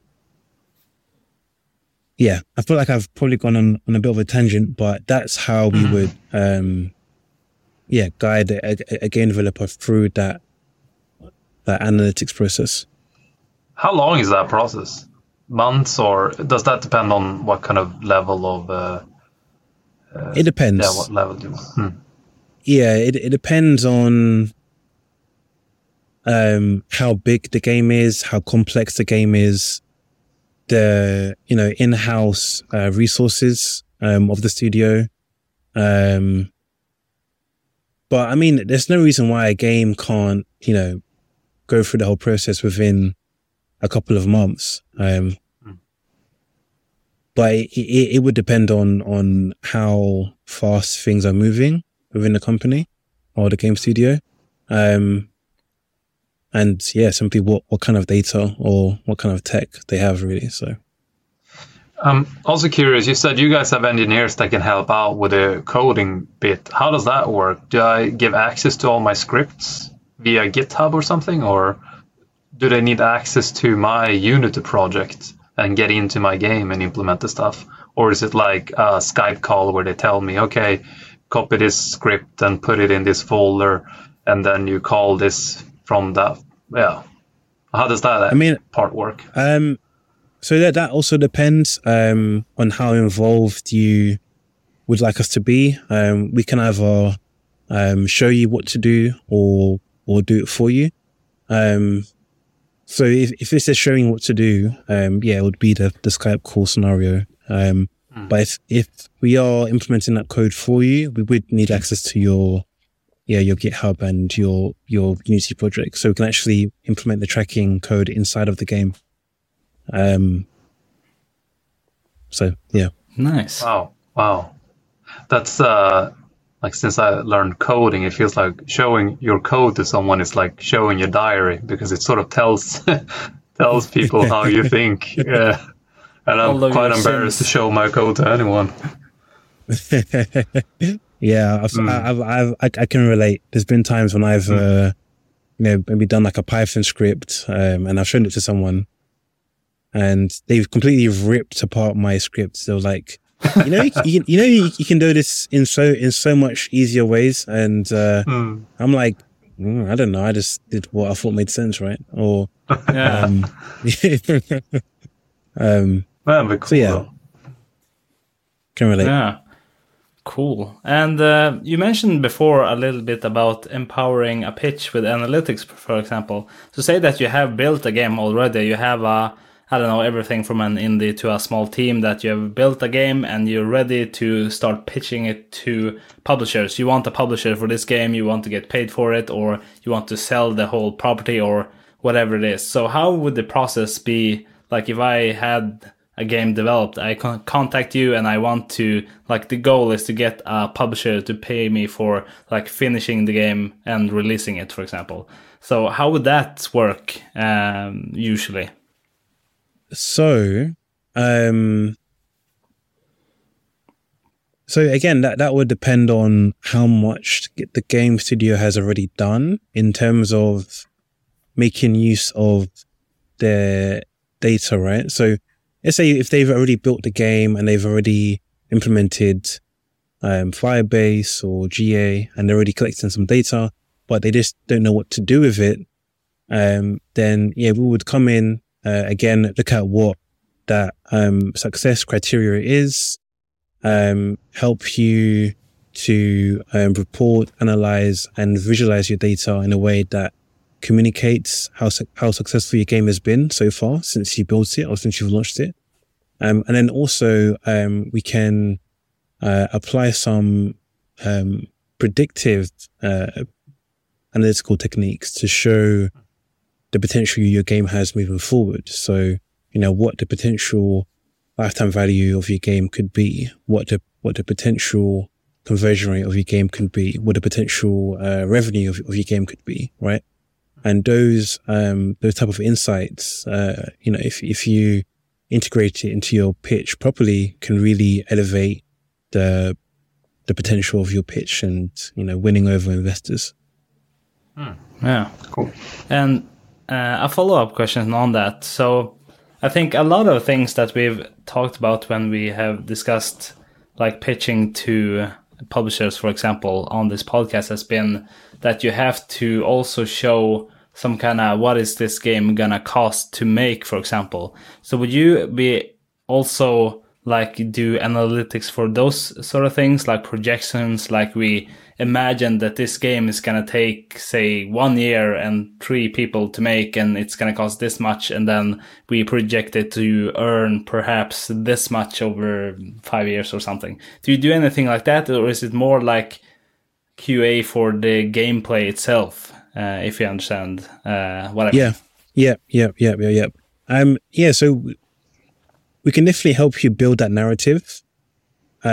yeah, I feel like I've probably gone on, on a bit of a tangent, but that's how we would, um, yeah, guide a, a, a game developer through that that analytics process. How long is that process? Months, or does that depend on what kind of level of? Uh, uh, it depends. Yeah, what level do you? Hmm. Yeah, it it depends on um, how big the game is, how complex the game is, the you know in-house uh, resources um, of the studio. Um, but I mean, there's no reason why a game can't you know go through the whole process within a couple of months. Um, mm. But it, it, it would depend on, on how fast things are moving within the company or the game studio. Um, and yeah, simply what, what kind of data or what kind of tech they have really. So. I'm also curious, you said you guys have engineers that can help out with the coding bit. How does that work? Do I give access to all my scripts via GitHub or something? Or do they need access to my Unity project and get into my game and implement the stuff? Or is it like a Skype call where they tell me, okay, copy this script and put it in this folder, and then you call this from that? Yeah. How does that I mean, part work? Um, So that that also depends um, on how involved you would like us to be. Um, we can either um, show you what to do or or do it for you. Um, so if if this is showing what to do, um, yeah, it would be the, the Skype call scenario. Um, mm. But if, if we are implementing that code for you, we would need access to your yeah your GitHub and your your Unity project, so we can actually implement the tracking code inside of the game. Um. So yeah. Nice. Wow. Wow. That's uh, like since I learned coding, it feels like showing your code to someone is like showing your diary, because it sort of tells tells people how you think. Yeah. And I'm Although quite embarrassed sins. to show my code to anyone. Yeah, I've, Mm. I've, I've, I, I can relate. There's been times when I've, Mm. uh, you know, maybe done like a Python script, um, and I've shown it to someone, and they've completely ripped apart my script. They were like, you know, you, you, you know, you, you can do this in so in so much easier ways, and uh, Mm. I'm like, mm, I don't know. I just did what I thought made sense, right? Or, Yeah. um, um, Man, but cool. so yeah, though. can relate. Yeah. Cool. And uh, you mentioned before a little bit about empowering a pitch with analytics, for example. So say that you have built a game already. You have a, I don't know, everything from an indie to a small team that you have built a game and you're ready to start pitching it to publishers. You want a publisher for this game, you want to get paid for it, or you want to sell the whole property or whatever it is. So how would the process be? Like if I had a game developed, I con- contact you and I want to, like the goal is to get a publisher to pay me for like finishing the game and releasing it, for example. So how would that work um, usually? So, um, so again, that, that would depend on how much the game studio has already done in terms of making use of their data, right? So let's say if they've already built the game and they've already implemented um, Firebase or G A and they're already collecting some data, but they just don't know what to do with it, um, then yeah, we would come in, uh, again, look at what that um, success criteria is, um, help you to um, report, analyze, and visualize your data in a way that communicates how su- how successful your game has been so far since you built it or since you've launched it. Um, and then also, um, we can uh, apply some um, predictive uh, analytical techniques to show the potential your game has moving forward. So, you know, what the potential lifetime value of your game could be, what the what the potential conversion rate of your game could be, what the potential uh, revenue of, of your game could be, right? And those um, those type of insights, uh, you know, if if you integrate it into your pitch properly, can really elevate the the potential of your pitch and, you know, winning over investors. Hmm. Yeah, cool. And uh, a follow-up question on that. So I think a lot of things that we've talked about when we have discussed like pitching to publishers, for example, on this podcast has been that you have to also show some kind of what is this game gonna cost to make, for example. So would you be also like do analytics for those sort of things, like projections, like we imagine that this game is gonna take, say, one year and three people to make, and it's gonna cost this much, and then we project it to earn perhaps this much over five years or something. Do you do anything like that, or is it more like Q A for the gameplay itself? Uh, if you understand uh, what I mean. Yeah, yeah, yeah, yeah, yeah, yeah. Um, yeah. So we can definitely help you build that narrative.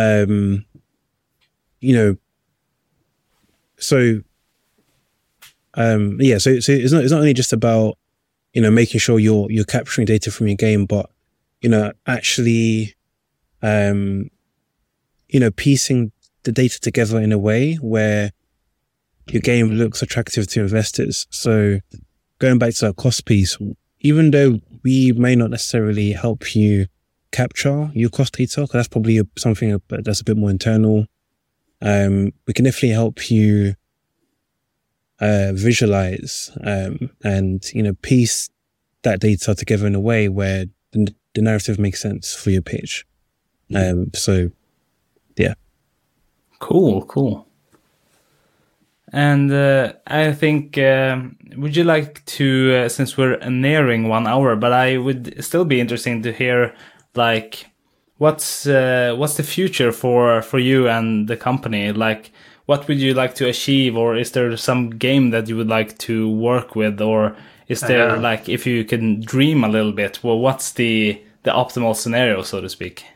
Um, you know, so um, yeah, so so it's not it's not only just about, you know, making sure you're you're capturing data from your game, but, you know, actually, um, you know, piecing the data together in a way where your game looks attractive to investors. So going back to our cost piece, even though we may not necessarily help you capture your cost data, because that's probably something that's a bit more internal, um, we can definitely help you uh, visualize um, and, you know, piece that data together in a way where the, the narrative makes sense for your pitch. Um, so, yeah. Cool, cool. And uh, I think, uh, would you like to, uh, since we're nearing one hour, but I would still be interesting to hear, like, what's uh, what's the future for, for you and the company? Like, what would you like to achieve, or is there some game that you would like to work with, or is there, uh-huh. like, if you can dream a little bit, well, what's the the optimal scenario, so to speak?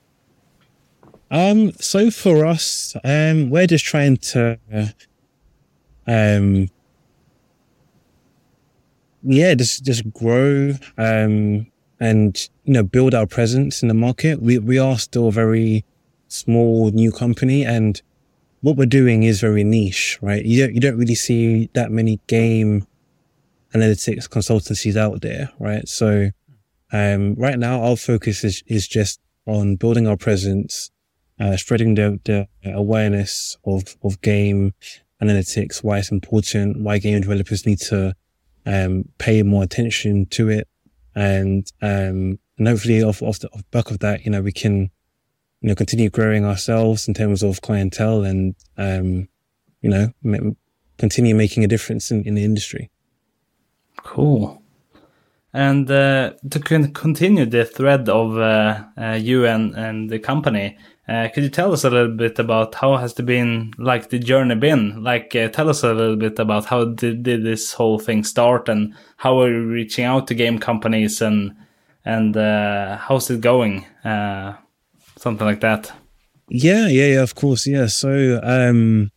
Um, so for us, um, we're just trying to, uh, um, yeah, just, just grow, um, and, you know, build our presence in the market. We, we are still a very small new company, and what we're doing is very niche, right? You don't, you don't really see that many game analytics consultancies out there, right? So, um, right now our focus is, is just on building our presence, Uh, spreading the, the awareness of, of game analytics, why it's important, why game developers need to um, pay more attention to it. And um, and hopefully off, off the off the back of that, you know, we can, you know, continue growing ourselves in terms of clientele and, um, you know, m- continue making a difference in, in the industry. Cool. And uh, to con- continue the thread of uh, uh, you and, and the company, Uh, could you tell us a little bit about how has it been, like the journey been? Like, uh, tell us a little bit about how did, did this whole thing start, and how are you reaching out to game companies, and and uh, how's it going? Uh, something like that. Yeah, yeah, yeah. Of course, yeah. So, um,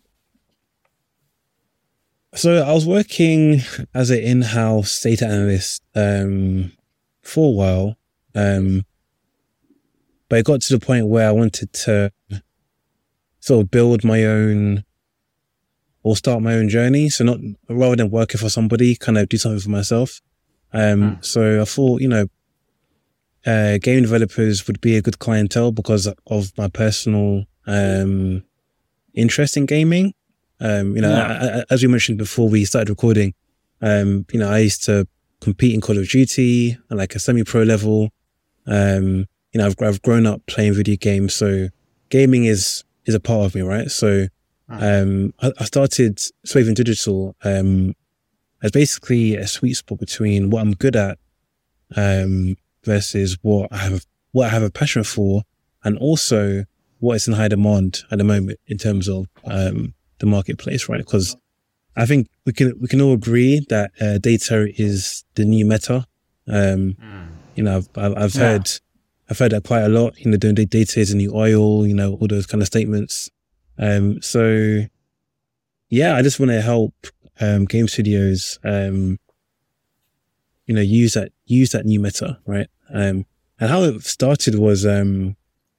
so I was working as an in-house data analyst um, for a while. Um, But it got to the point where I wanted to sort of build my own or start my own journey. So not rather than working for somebody, kind of do something for myself. Um, mm. So I thought, you know, uh, game developers would be a good clientele because of my personal um, interest in gaming. Um, you know, yeah. I, I, as we mentioned before we started recording, um, you know, I used to compete in Call of Duty at like a semi-pro level. Um, You know, I've I've grown up playing video games, so gaming is is a part of me, right? So, um, I, I started Swaven Digital um, as basically a sweet spot between what I'm good at um, versus what I have what I have a passion for, and also what is in high demand at the moment in terms of um, the marketplace, right? Because I think we can we can all agree that uh, data is the new meta. Um, mm. You know, I've I've, I've yeah. heard. I've heard that quite a lot, you know, doing data is the new oil, you know, all those kind of statements. Um, so yeah, I just want to help, um, game studios, um, you know, use that, use that new meta, right? Um, and how it started was, um,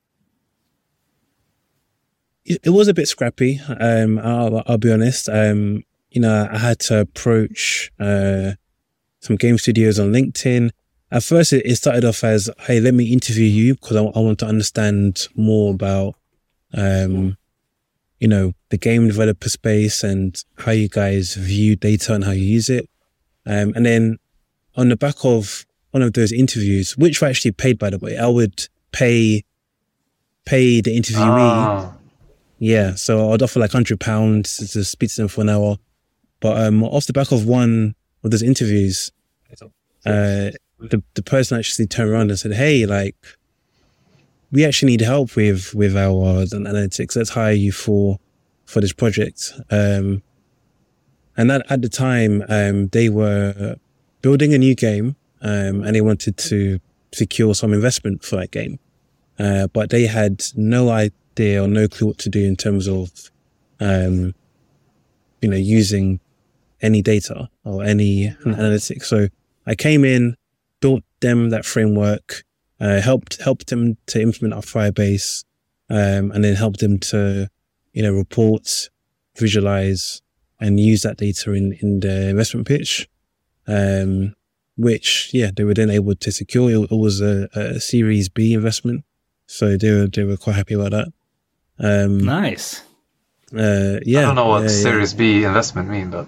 it, it was a bit scrappy. Um, I'll, I'll be honest. Um, you know, I had to approach, uh, some game studios on LinkedIn. At first, it started off as, hey, let me interview you because I, I want to understand more about, um, you know, the game developer space and how you guys view data and how you use it. Um, and then on the back of one of those interviews, which were actually paid, by the way, I would pay, pay the interviewee. Ah. Yeah. So I'd offer like one hundred pounds to speak to them for an hour. But um, off the back of one of those interviews, uh, The, the person actually turned around and said, hey, like, we actually need help with, with our analytics. Let's hire you for, for this project. Um, and that, at the time, um, they were building a new game, um, and they wanted to secure some investment for that game. Uh, but they had no idea or no clue what to do in terms of, um, you know, using any data or any analytics. So I came in, built them that framework, uh, helped helped them to implement our Firebase, um, and then helped them to, you know, report, visualize, and use that data in, in the investment pitch, um, which, yeah, they were then able to secure. It, it was a, a Series B investment, so they were they were quite happy about that. Um, nice. Uh, yeah. I don't know what yeah, Series yeah. B investment mean, but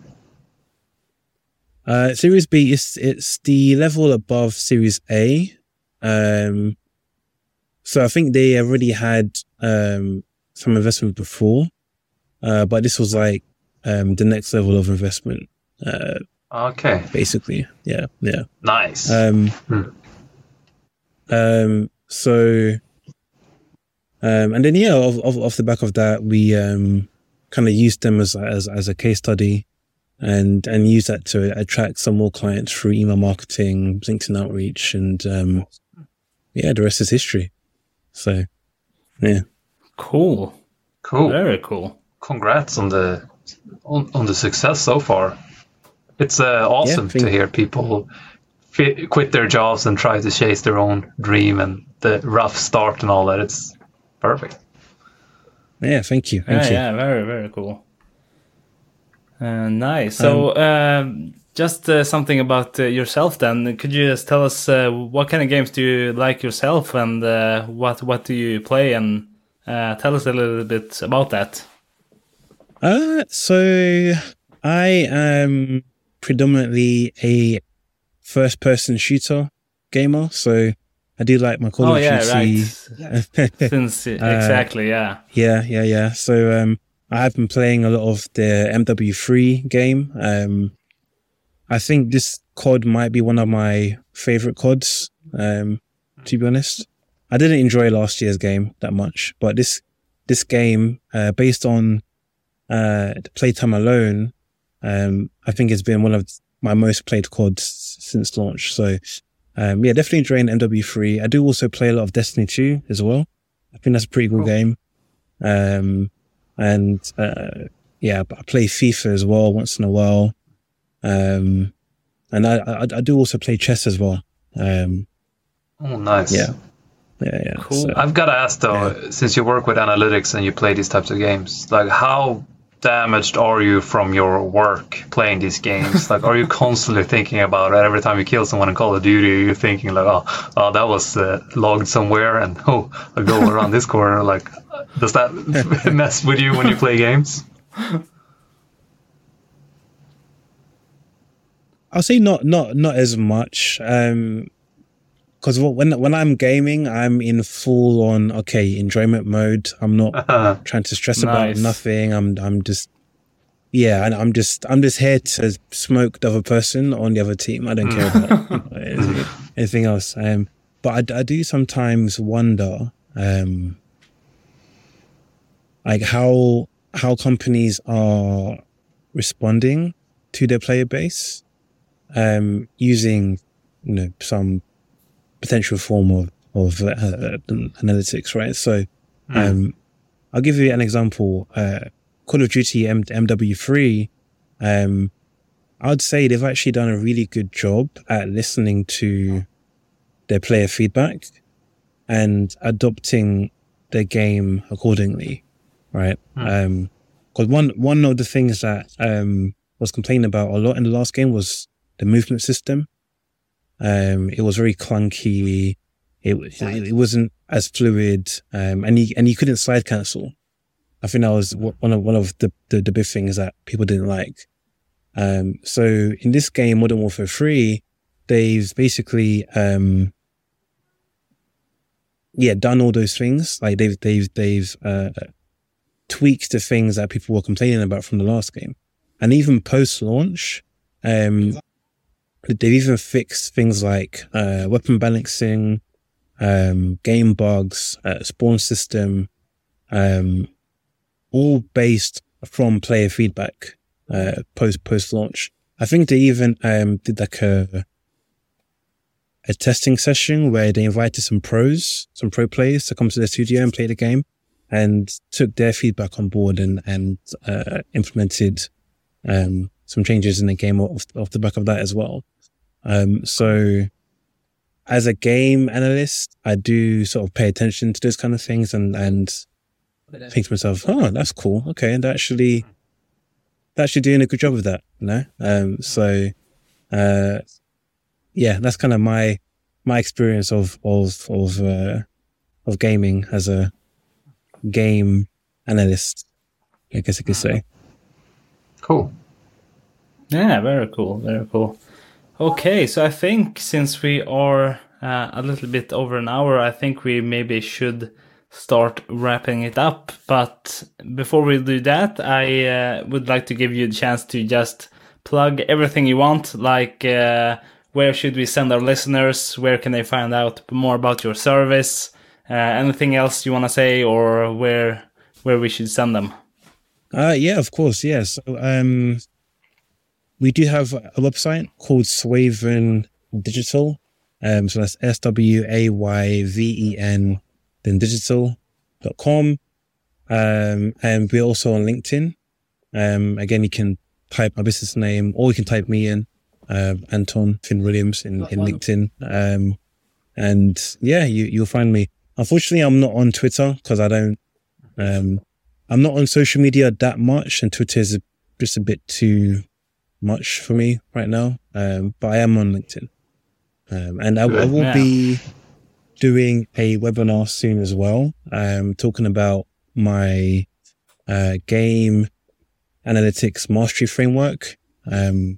uh, Series B is it's the level above Series A. Um, so I think they already had um, some investment before, uh, but this was like um, the next level of investment. Uh, okay. Basically, yeah, yeah. Nice. Um, hmm. um, so, um, and then yeah, off, off, off the back of that, we um, kind of used them as as as a case study, and and use that to attract some more clients through email marketing, LinkedIn outreach, and um, yeah, the rest is history. So, yeah. Cool. Cool. Very cool. Congrats on the on, on the success so far. It's uh, awesome yeah, to hear people fi- quit their jobs and try to chase their own dream, and the rough start and all that. It's perfect. Yeah, thank you. Thank yeah, you. yeah, very, very cool. Uh, nice. So, um, um, just uh, something about uh, yourself then. Could you just tell us uh, what kind of games do you like yourself, and uh, what what do you play, and uh, tell us a little bit about that. Uh, so I am predominantly a first-person shooter gamer. So I do like my Call oh, of yeah, Duty. Right. Since exactly, yeah. Yeah, yeah, yeah. So um, I have been playing a lot of the M W three game. Um, I think this C O D might be one of my favorite C O Ds, um, to be honest. I didn't enjoy last year's game that much, but this this game, uh, based on uh, the playtime alone, um, I think it's been one of my most played C O Ds since launch. So, um, yeah, definitely enjoying M W three. I do also play a lot of Destiny two as well. I think that's a pretty cool Cool. game. Um, and, uh, yeah, I play FIFA as well once in a while. Um, and I, I, I do also play chess as well. Um, Oh, nice. yeah, yeah, yeah. Cool. So, I've got to ask though, Yeah. since you work with analytics and you play these types of games, like how damaged are you from your work playing these games? Like, are you constantly thinking about it every time you kill someone in Call of Duty? You're thinking like, oh, oh that was uh, logged somewhere, and oh, I go around this corner. Like, does that mess with you when you play games? I'll say not, not, not as much. Um, Because when when I'm gaming, I'm in full on okay enjoyment mode. I'm not Uh-huh. trying to stress Nice. about nothing. I'm I'm just yeah, and I'm just I'm just here to smoke the other person on the other team. I don't care about you know, anything, anything else. Um, but I, I do sometimes wonder, um, like how how companies are responding to their player base, um, using you know some potential form of of uh, analytics, right? So, um, I'll give you an example. Uh, Call of Duty M- MW3, um, I'd say they've actually done a really good job at listening to their player feedback and adopting their game accordingly, right? Um, because one one of the things that um was complained about a lot in the last game was the movement system. Um, it was very clunky. It, it it wasn't as fluid, um, and you and you couldn't slide cancel. I think that was one of one of the, the, the big things that people didn't like. Um, so in this game, Modern Warfare three, they've basically um, yeah done all those things. Like they've they've they've uh, tweaked the things that people were complaining about from the last game, and even post launch. Um, They've even fixed things like uh, weapon balancing, um, game bugs, uh, spawn system, um, all based from player feedback uh, post post launch. I think they even um, did like a a testing session where they invited some pros, some pro players to come to their studio and play the game, and took their feedback on board and and uh, implemented um, some changes in the game off, off the back of that as well. Um, so as a game analyst, I do sort of pay attention to those kind of things and, and think to myself, oh, that's cool. Okay. They're actually, they're actually doing a good job of that, you know? Um, so, uh, yeah, that's kind of my, my experience of, of, of, uh, of gaming as a game analyst, I guess I could say. Cool. Yeah, very cool, very cool. Okay, so I think since we are uh, a little bit over an hour, I think we maybe should start wrapping it up. But before we do that, I uh, would like to give you the chance to just plug everything you want, like uh, where should we send our listeners, where can they find out more about your service, uh, anything else you want to say, or where where we should send them. Uh, yeah, of course, yes. Yeah. So, um, we do have a website called Swaven Digital. Um, so that's S W A Y V E N, then digital dot com. Um, and we're also on LinkedIn. Um, again, you can type my business name, or you can type me in, uh, Anton Finn Williams in, in LinkedIn. Um, and yeah, you, you'll find me. Unfortunately, I'm not on Twitter because I don't, um, I'm not on social media that much, and Twitter is just a bit too much for me right now. Um, but I am on LinkedIn. Um, and I, I will yeah. be doing a webinar soon as well, um, talking about my uh, game analytics mastery framework. Um,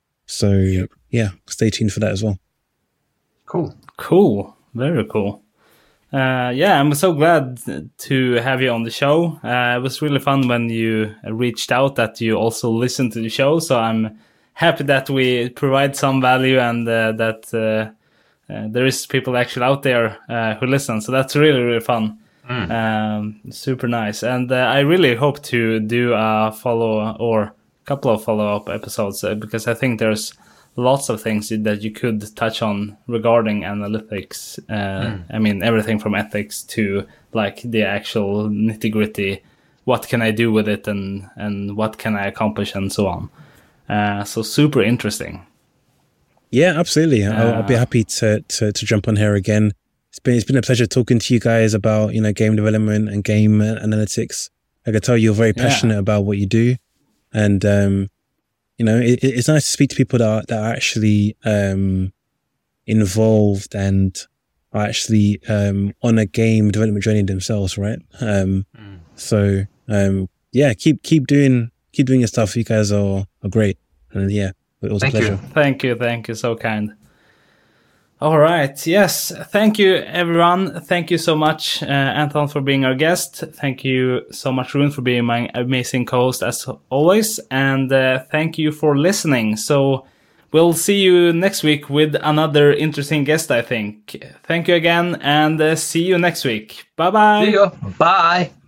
so yeah, stay tuned for that as well. Cool. Cool. Very cool. Uh, yeah, I'm so glad to have you on the show. Uh, it was really fun when you reached out that you also listened to the show. So I'm happy that we provide some value and uh, that uh, uh, there is people actually out there uh, who listen. So that's really, really fun. Mm. Um, super nice. And uh, I really hope to do a follow or a couple of follow-up episodes uh, because I think there's lots of things that you could touch on regarding analytics. Uh, mm. I mean, everything from ethics to like the actual nitty gritty. What can I do with it and, and what can I accomplish and so on. Uh, so super interesting. Yeah, absolutely. Uh, I'll, I'll be happy to, to, to jump on here again. It's been, it's been a pleasure talking to you guys about, you know, game development and game analytics. I can tell you're very passionate yeah. about what you do. And, um, you know, it, it's nice to speak to people that are, that are actually um, involved and are actually um, on a game development journey themselves, right? Um, mm. So um, yeah, keep keep doing keep doing your stuff. You guys are, are great, and yeah, it was thank a pleasure. You. Thank you, thank you, so kind. All right, yes, thank you, everyone. Thank you so much, uh, Anton, for being our guest. Thank you so much, Rune, for being my amazing co-host as always. And uh, thank you for listening. So we'll see you next week with another interesting guest, I think. Thank you again, and uh, see you next week. Bye-bye. See you. Bye.